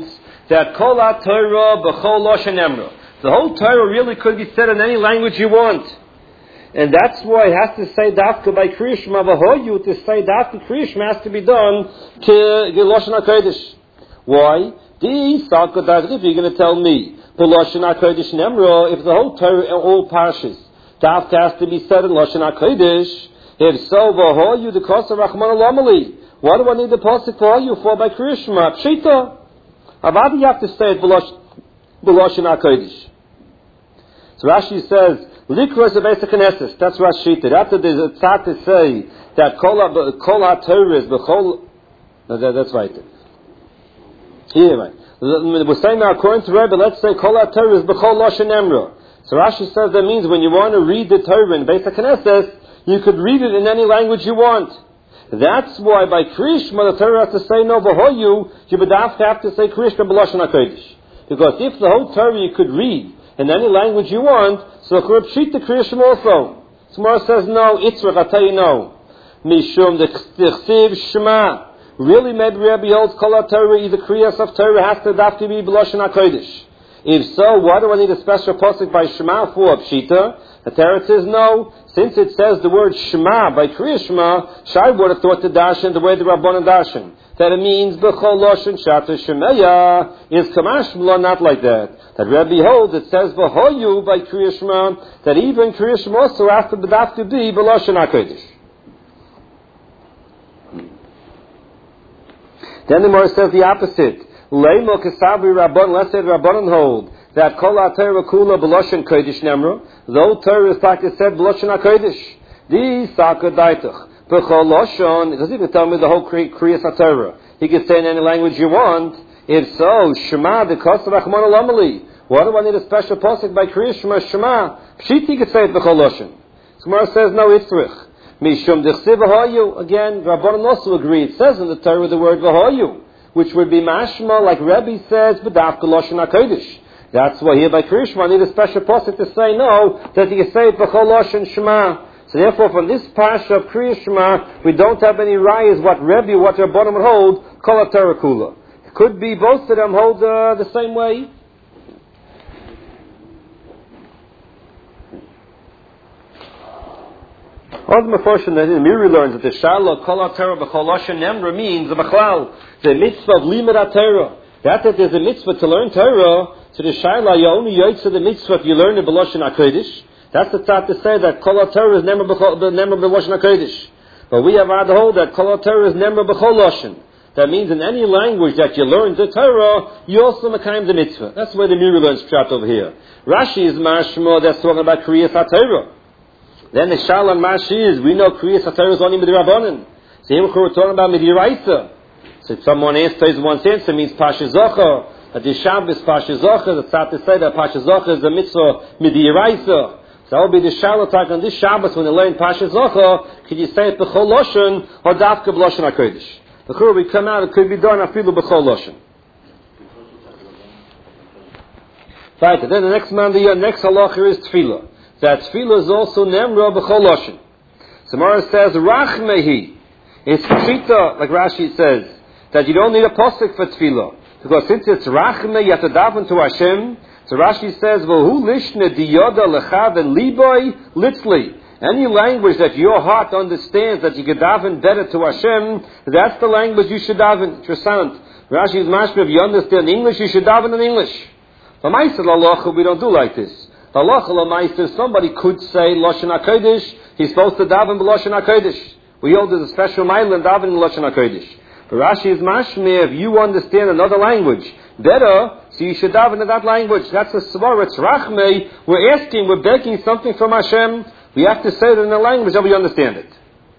that Kol HaTorah B'chol Lashon Emra. The whole Torah really could be said in any language you want. And that's why it has to say Dafka by Kriya Shema V'hoyu. To say Dafka Kriya Shema has to be done to Lashon HaKodesh. Why? If you're going to tell me the Lashon HaKodesh Nemra, if the whole Torah, all parshas, Dafka has to be said in Lashon HaKodesh, if so, V'hoyu the Kosa Rachman Alamali. What do I need the pasuk for you for by Kriya Shema? Pshita. Avadi you have to say it B'Lashon HaKodesh. So Rashi says, Likros of Beis HaKnesses. That's Rashi. After there's a tzad to say that Kol HaTorah is B'chol... No, that's right. Here, right. We're saying now, according to Rebbe, let's say Kol HaTorah is B'chol Lashon Emra. So Rashi says that means when you want to read the Torah in Beis HaKnesses, you could read it in any language you want. That's why by Krishma the Torah has to say no V'hoyu, you would have to say Krishma B'Lashon HaKodesh. Because if the whole Torah you could read in any language you want, so Pshita Krishma also. Tomorrow says no, Itzrach, I'll tell you no. Mishum the Chsiv Shema. Really, maybe Rabbi holds Kol HaTorah, either Kriyas of Torah has to dafki be B'Lashon HaKodesh. If so, why do I need a special pasuk by Shema for Pshita? The Torah says no. Since it says the word Shema by Kriya Shema, Shai would have thought to darshan the way the Rabbanan darshan. That it means B'chol Lashon Shata Shemeya is Kamash Mla, not like that. That Rabbi holds it says V'hoyu by Kriya Shema, that even Kriya Shema also has to be B'Lashon HaKodesh. Then the Gemara says the opposite. Leimo Kesavi Rabban, let's say Rabbanan hold that Kol HaTorah Kula B'Lashon Kodesh Nemra, though Torah is like it said B'Lashon HaKodesh. Di Saka Daitach. B'chol Lashon, it doesn't even tell me the whole Kriyas HaTorah. He can say in any language you want. If so, Shema the Kosa Rachman Alamali. Why do I need a special pasuk by Kriya Shema Shema? Pshit he could say it B'chol Lashon. Gemara says no Itzrich. Mishum Dechsiv V'hoyu. Again, Rabbanan also agree. It says in the Torah the word V'hoyu, which would be mashma, like Rebbe says, B'dafka Lashon HaKodesh. That's why here by Krishma I need a special pasuk to say no, that you can say it B'chol Lashon Shema. So therefore, from this parsha of Kriya Shema, we don't have any rayas what Rebbe, what Rabbanan would hold, Kol HaTorah Kula. It could be both of them hold the same way. All the Meforshim that in Miri learns that the Shalom Kol HaTorah B'chol Lashon Nemra means the Bechlal, the mitzvah of Limud HaTorah. That there's a mitzvah to learn Torah, so the Shalom you only yotze the mitzvah if you learn it B'Lashon HaKodesh. That's the thought to say that Kol HaTorah is Nemra B'Lashon HaKodesh. But we have had to hold that Kol HaTorah is Nemra B'chol Lashon. That means in any language that you learn the Torah, you also makayim the mitzvah. That's why the Miri learns pshat over here. Rashi is mashma, that's talking about Kriyas HaTorah. Then the Shalom Mashi is, we know Kriyas HaTorah is only Midirabbanan. So here we're talking about Midiraisa. So if someone answers one answer, means Pasha Zocha. That the Shabbos Pasha Zocha, that's not to say that Pasha Zocha is the mitzvah Midiraisa. So that will be the Shalom talk on this Shabbos when they learn Pasha Zocha. Could you say it B'chol Lashon or Dafka B'Lashon HaKodesh? The Chur we come out, it could be done afilu B'chol Lashon. Right, and then the next Monday, the next halacha is Tefillah. That Tefillah is also Nemra B'chol Lashon. Samara says, Rachmehi. It's Pshita, like Rashi says, that you don't need a pasuk for Tefillah. Because since it's Rachme, you have to daven to Hashem. So Rashi says, V'hu lishne diyoda lechav and liboy litzli. Any language that your heart understands that you can daven better to Hashem, that's the language you should daven. Interessant. Rashi is mashma, if you understand English, you should daven in English. But Ma'aseh L'Halacha, we don't do like this. Halacha L'Ma'aseh, somebody could say Lashon HaKodesh, he's supposed to daven B'Lashon HaKodesh. We hold there's a special mile in daven in Lashon HaKodesh. But Rashi is mashma, if you understand another language better, so you should daven in that language. That's the svara, it's Rachmei. We're asking, we're begging something from Hashem. We have to say it in a language that we understand it.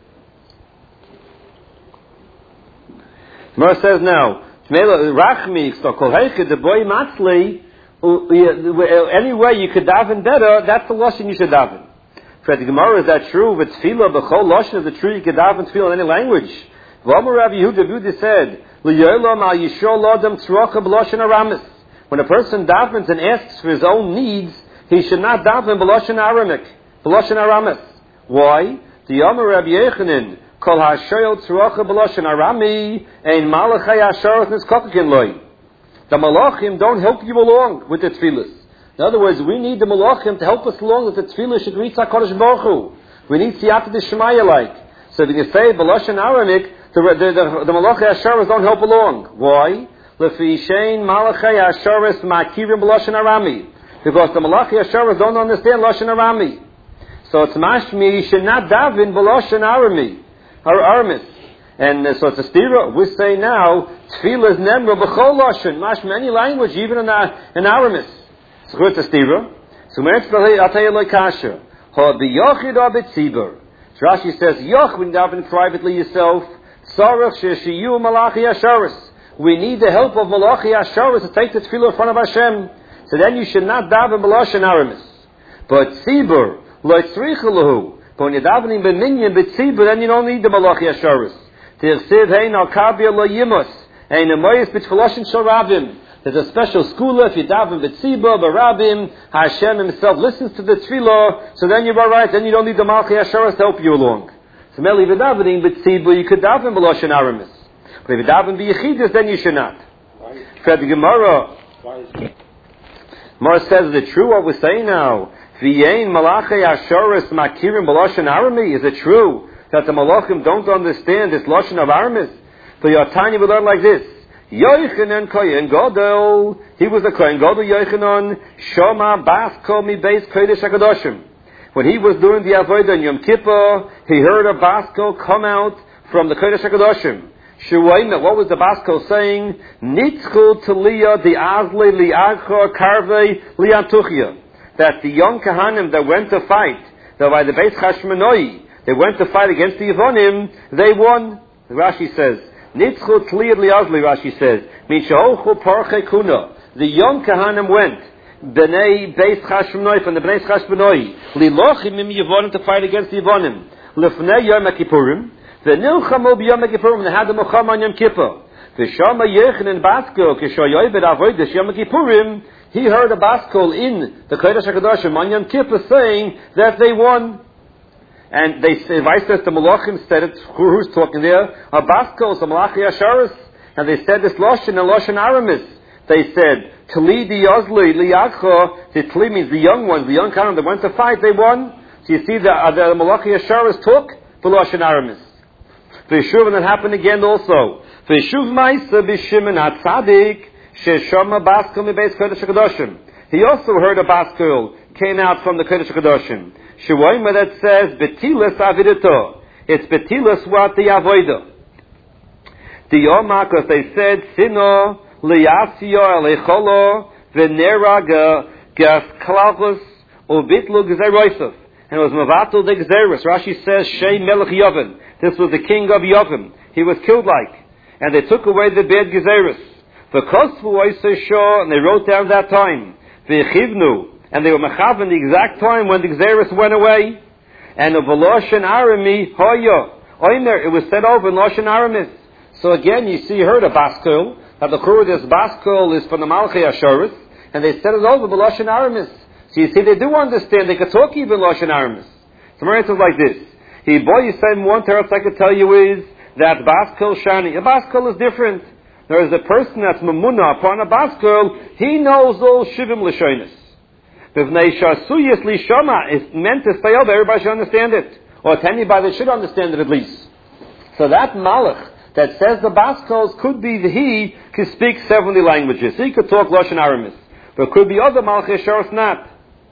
Gemara says now, Rachmi, so kol heiche de boy matzli, any way you could daven better, that's the lashon you should daven. For the Gemara, is that true? With tefillah, b'chol lashon, is it true you could daven tefillah in any language? V'amar Rabbi Yehuda said, L'yolam al yishol l'adam tzrocha b'lashon aramis. When a person davens and asks for his own needs, he should not daven b'lashon Aramic, b'lashon aramis. Why? The Amar Rabbi Yechanan, kol ha'shoyel tzrocha b'lashon arami, ein malachai ha'sharot niskokakin loy. The malachim don't help you along with the tefillas. In other words, we need the malachim to help us along that the tefillah should reach HaKadosh Baruch Hu. We need siyata d'shmaya like. So if you can say B'lashon Aramik, the malachim Asharas don't help along. Why? Lefi shein malachim Asharas ma'kirim B'lashon Arami. Because the malachim Asharas don't understand Lashon Arami. So it's mashmi, you should not daven B'lashon Arami, or Aramis. And so it's a stira. We say now, tefillah is nemra b'chol lashon, mashmi any language, even in Aramis. So it's a stira. So I'll tell you like kasha. Ha b'yochid ha b'tzibur. Rashi says, yoch when daven privately yourself, sarach sheshiyu malachi asharis. We need the help of malachi asharis to take the tefillah in front of Hashem. So then you should not daven b'lashon Aramis. But tzibur, lo tzricha lahu. But when you're davening b'minyan b'tzibur, then you don't need the malachi asharis. There's a special school if you daven b'tzibur, b'rabim, Hashem himself listens to the tefillah, so then you're alright, then you don't need the Malchi Asharas to help you along. So merely if you're davening b'tzibur, you could daven b'lashon Aramis. But if you daven b'yechidus, then you should not. For the Gemara says, is it true what we're saying now? V'yein Malachi Asharas makirim b'lashon Arami? Is it true that the Malachim don't understand this Lashon of Aramis? So Yatanya will learn like this. Yochanan Kohen Gadol, he was a Kohen Gadol, Yochanan, Shoma Basko mi Beis Kodesh HaKadoshim. When he was doing the Avodah in Yom Kippur, he heard a Basko come out from the Kodesh HaKadoshim. Shuayim, what was the Basko saying? Nitzchu Taliya the Azle Li'achor Karvei Li'antuchya. That the young Kahanim that went to fight, that by the Beis Chashmonai, they went to fight against the Yevonim, they won. Rashi says, Nitzchu Tliyad Liazli, Rashi says, Mishaochu Parche Kuna. The young Kahanim went, Bnei Beis Chashmonai, from the Bnei Chashmonai, Lilochim im Yevonim, to fight against the Yevonim. Lefnei Yom HaKippurim, V'nilchamu b'Yom HaKippurim, they had the Mocham on Yom Kippur. V'shama Yechanan Basko, Kishoyoyved Avodah Yom HaKippurim, he heard a Baskol in the Kodesh HaKadoshim on Yom Kippur saying that they won. And they say, Vice says the Malachim said it, who's talking there? A Baskol, the Malachi Asharis. And they said this Lashon and Lashon Aramis. They said, Tli di Yozli li'akho, the Tli means the young ones, the young Kahanim that went to fight, they won. So you see the Malachi Asharis took the Lashon Aramis. V'shuv, and that happened again also. V'shuv ma'isa b'shimon atzadik, sheshama Baskol mi Beis Kodesh HaKadoshim. He also heard a Baskol came out from the Kodesh HaKadoshim. Shuayma that says betilas avidato. It's betilas what the avoida. The Yoma, because they said sino liyasio alecholo venera gas klavus ubitlu gzeroisov. And it was mavatul de gzeros. Rashi says Shei Melech Yavin. This was the king of Yavin. He was killed like, and they took away the bad gzeros. The kosvu oisei shor, and they wrote down that time. V'chivnu. And they were mechav in the exact time when the Gzeris went away. And of Lashon Arami, hoyo, oiner, it was said over in Lashon Aramis. So again, you see, you heard of Baskol, that the Kuru, this Baskol is from the Malchi Asharis, and they said it over in Lashon Aramis. So you see, they do understand, they could talk even Lashon Aramis. So my answer is like this. He, boy, you say, one teretz I could tell you is, that Baskol Shani, a Baskol is different. There is a person that's Mamuna upon a Baskol, he knows all Shivim L'shonis. B'vnei Shasuyas Lishama is meant to stay over, everybody should understand it. Or to anybody that should understand it at least. So that Malach that says the Baskos could be he could speak 70 languages. He could talk Lashon Aramis. But it could be other Malach Yesharos not.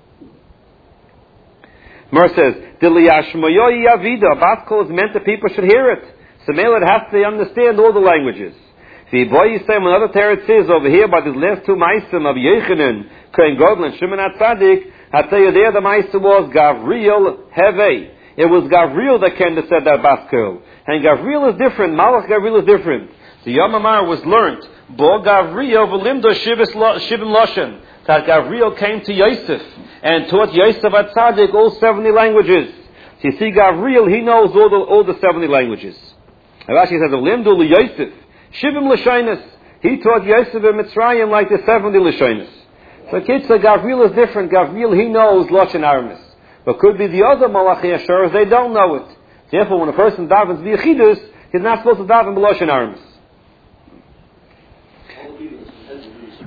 Mer says, Diliyashmoyoi Yavida, Baskol is meant that people should hear it. So Melech has to understand all the languages. The boy you say when other teretz is over here by these last two meisim of Yechanan, Kohen Gadol and Shimon HaTzadik, I tell you there the meisim was Gavriel Heve. It was Gavriel that came to said that Baskol. And Gavriel is different, Malach Gavriel is different. The Yom Amar was learnt, Bo Gavriel v'limdo Shivim Loshen, that Gavriel came to Yosef and taught Yosef HaTzadik all 70 languages. So you see Gavriel, he knows all the 70 languages. Rashi says, V'limdo li Yosef, Shivim L'shonis. He taught Yosef in Mitzrayim like the 70 L'shonis. So kids say Gavriel is different. Gavriel, he knows Lashon Aramis. But could be the other Malachi Asharas, they don't know it. Therefore, when a person davens v'yechidus, he's not supposed to daven b'Lashon Aramis.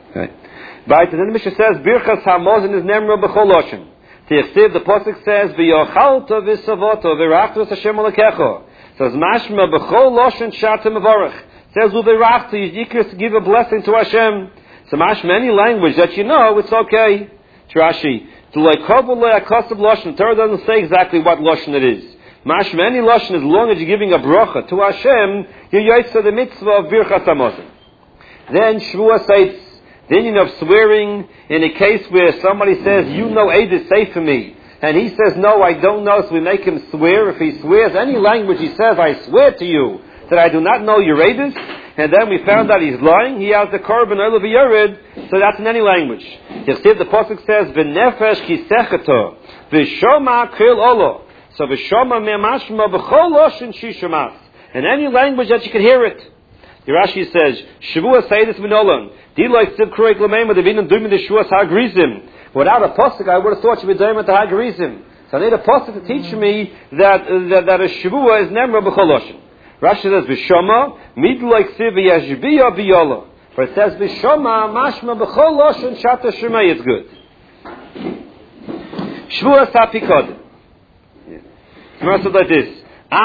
Okay. Right, and then the Mishnah says, Birchas Hamazon is Nemra B'chol Loshen. The Pasuk says, V'yochalta v'savoto v'rachtos Hashem Alekecho. Says, Mashma B'chol Loshen Sharta Mevarach. Says, U'v'rachta, Yikris, give a blessing to Hashem. So Mashma, any language that you know, it's okay. Rashi, to like Kobolei Akosav Loshen. Torah doesn't say exactly what Loshen it is. Mashma, any Loshen, as long as you're giving a bracha to Hashem, you're Yotzei the mitzvah of Birchas Hamazon. Then Shvuah Seitz. The Indian of swearing in a case where somebody says, you know Eidus, say for me. And he says, no, I don't know, so we make him swear. If he swears any language, he says, I swear to you that I do not know your Eidus. And then we found out he's lying. He has the korban Olav Yered, so that's in any language. The Pasuk says, V'nefesh kisechato, V'shoma kil olo. So V'shoma me'mashma b'chol loshen shishamas. In any language that you can hear it. The Rashi says, Shavua Seidus Minolan. Dilai Siv Kurek Lamema, the Vinam Dumin, the Shuas Hagrizim. Without a Pasuk, I would have thought you would be doing with the Hagrizim. So I need a Pasuk to teach me that a Shavua is Nemra B'choloshin. Rashi says, V'shoma, Midlai Siv Yashbiya B'yola. For it says, V'shoma, Mashma B'choloshin, Shata Shemay, it's good. Shavua Sapikod. It's like this.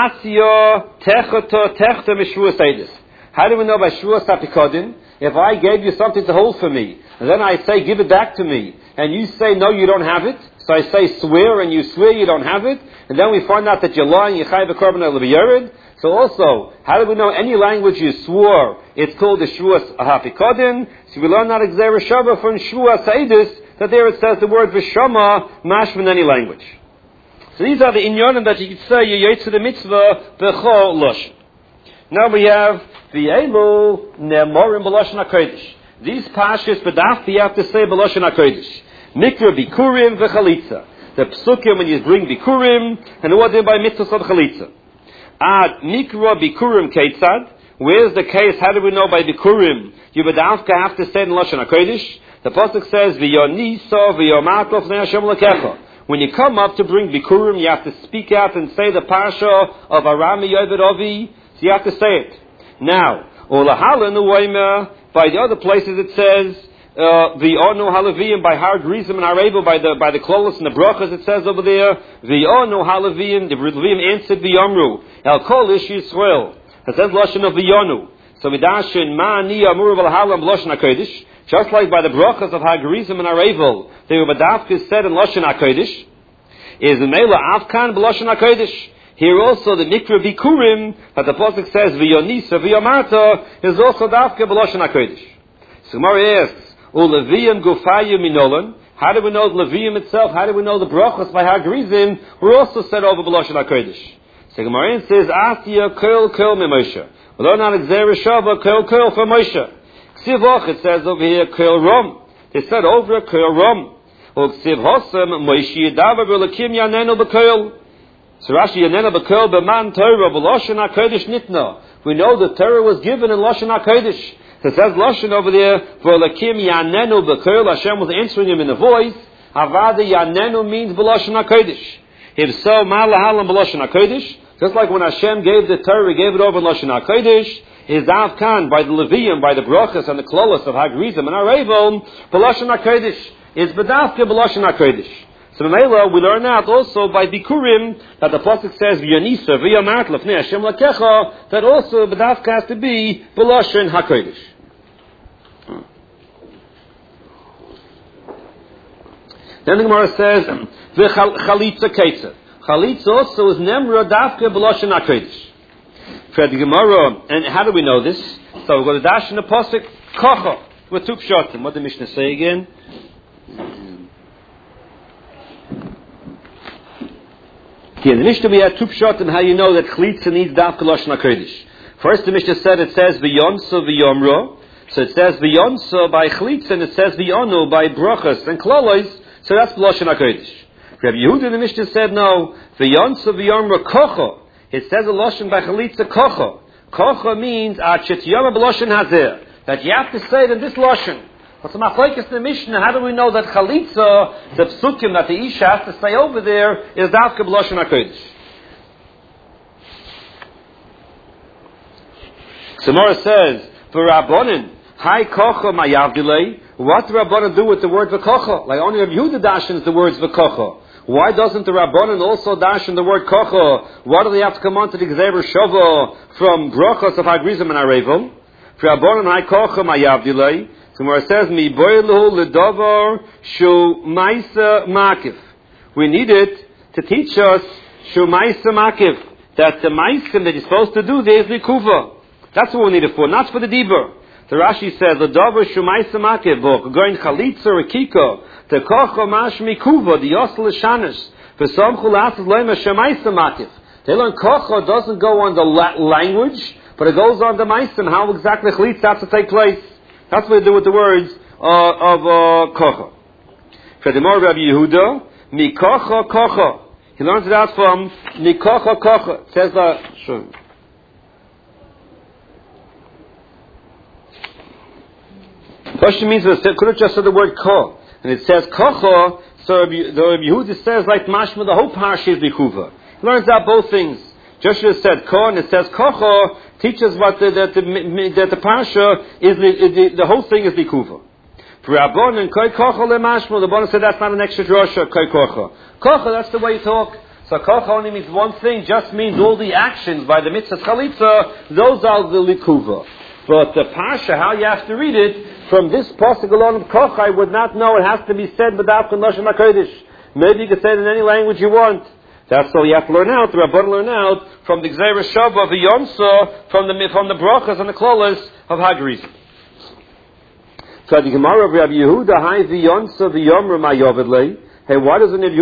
Asya Techoto Techta Mishvua Seidus. How do we know by Shvuas HaPikodin? If I gave you something to hold for me, and then I say, give it back to me, and you say, no, you don't have it, so I say, swear, and you swear you don't have it, and then we find out that you're lying, you chai b'korban olav yered. So also, how do we know any language you swore, it's called the Shvuas HaPikodin? So we learn that Gzeira Shava from Shvuas Seidus, that there it says the word V'shama, mashma in any language. So these are the inyanim that you could say, you Yotzei the mitzvah, b'chol loshen. Now we have the Elu Nemorim B'Loshen HaKodesh. These pashas b'daf you have to say B'Loshen HaKodesh. Mikra Bikurim v'Chalitza. The psukim when you bring Bikurim and ordered by mitzvahs of Chalitza. Ad Mikra Bikurim Keitzad. Where's the case? How do we know by Bikurim you b'daf have to say in B'Loshen HaKodesh? The pasuk says V'yonisa v'yomatov v'nei Hashem Lekecha. When you come up to bring Bikurim, you have to speak out and say the parsha of Arami Yovid Ovi. So you have to say it. Now, Olahala Nuwaima, by the other places it says, V'onu Halaviyim, by Har Grizim and Areva, by the Klolos and the Brachas it says over there, V'onu Halaviyim, the Levim answered V'yomru, El Kol Ish Yisrael. It says Lashon of V'yonu. So Vidashin, Ma'ani Amur V'Lahalam Lashon HaKodesh, just like by the Brachas of Har Grizim and Arevel, they were Badavkis said in Lashon HaKodesh, is Mela Avkan B'Lashon HaKodesh. Here also the Mikra Bikurim, that the Pasuk says, V'yonisa v'yomarta, is also Davka B'Loshen HaKodesh. So Gemara asks, U'leviyim gufayim minolan, how do we know the Leviyim itself, how do we know the Brachos by Hagrizim, were also said over B'Loshen HaKodesh. So Gemara says, Asya kol kol me Moshe. We learn on Gzeira Shava, kol kol for Moshe. Ksivoch, it says over here, kol rom. They said over kol rom. U'ksiv hosem, Moshe yadavar v'lekim yanenu b'kol. So Rashi Yanena B'Kol B'man Torah B'Loshen HaKodesh Nitna. We know the Torah was given in Loshen HaKodesh. So it says Loshen over there, V'Lakim Yanenu B'Kol, Hashem was answering him in a voice. Havada Yanenu means B'Loshen HaKodesh. If so, Ma'alahalam B'Loshen HaKodesh. Just like when Hashem gave the Torah, He gave it over in Loshen HaKodesh. Is Avkan by the Leviyim, by the Brachas and the Klolos of Hagrizim and Arevom, B'Loshen HaKodesh. Is B'davka B'Loshen HaKodesh. So Mela, we learn out also by Bikurim that the pasuk says V'yonisa v'yomat l'fnei Hashem Lakecha, that also the dafka has to be B'Loshen HaKodesh. Then the Gemara says V'chalitza Keitza. Chalitza also is Nemra dafka B'Loshen HaKodesh. For the Gemara, and how do we know this? So we're going to dash in the pasuk Kocha with two pshatim. What did the Mishnah say again? In the Mishnah we had two pshatim how you know that Chalitza needs Dafka Loshen HaKodesh. First the Mishnah said it says V'yonsa V'yomro. So it says V'yonsa by Chalitza and it says V'yonu by Brachas and Klolos. So that's Loshen HaKodesh. Rabbi Yehuda the Mishnah said no. V'yonsa V'yomro Kocha. It says a Loshen by Chalitza Kocha. Kocha means Achet Yom B'Loshen Hazer. That you have to say it in this Loshen. What's the machlokes in the Mishnah? How do we know that Chalitza, the psukim that the Isha has to say over there, is Dafka B'Loshen HaKodesh? Gemara says, for Rabbonin, Hi kocha mayavdilei. What do Rabbanan do with the word v'kocha? Like only Rabbi Yehuda dashens the words v'kocha. Why doesn't the Rabbanan also darshan the word kocha? Why do they have to come on to the Gzeir Shova from brachos of Hagrizim and Arevim? For Rabbanan hi kocha mayavdilei. So where it says mi boilu ledavar shu ma'isa makif. We need it to teach us shu ma'isa makif, that the ma'iskim that you're supposed to do there is likuva. That's what we need it for, not for the dibur. The Rashi says the davar shu ma'isa makif going chalitza or kiko the kocha mash mikuva the yosel shanish for some chulas lema shu ma'isa makif. They learn kocha doesn't go on the language, but it goes on the ma'iskim, how exactly chalitza has to take place. That's what they do with the words of kocha. For the more Rabbi Yehuda, mi kocha kocha. He learns it out from mi kocha kocha. It says sure. Question means it could have just said the word ko, and it says kocha. So Rabbi Yehuda says like mashma the whole parsha is bikuva. He learns out both things. Joshua said ko, and it says kocha teaches what that the parsha is the whole thing is bikuva. For Rabbanan and koi kocha lemashma, the Rabbanan said that's not an extra drosha. Koi kocha, kocha that's the way you talk. So kocha only means one thing, just means all the actions by the mitzvah chalitza. Those are the likuva. But the parsha, how you have to read it from this pasuk alone of kocha, I would not know. It has to be said without lashon hakodesh. Maybe you can say it in any language you want. That's all you have to learn out. The Rabbanan learn out from the Gzeir Shava of the Yonsa, from the brachas and the klolas of Hagrizim. So the Gemara of Rabbi Yehuda, hi the Yonsa the Yomra Mayovedlei. Hey, why doesn't it